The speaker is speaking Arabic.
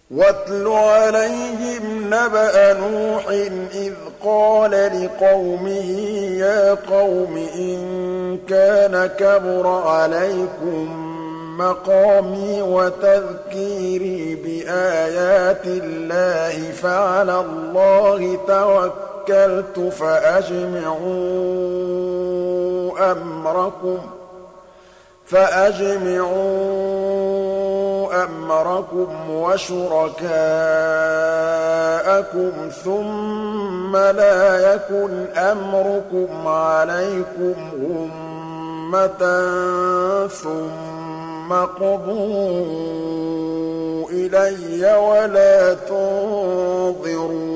واتل عليهم نبأ نوح إذ قال لقومه يا قوم إن كان كبر عليكم مقامي وتذكيري بآيات الله فعلى الله توكلت فأجمعوا أمركم وشركاءكم ثم لا يكن أمركم عليكم غمة ثم قضوا إلي ولا تنظرون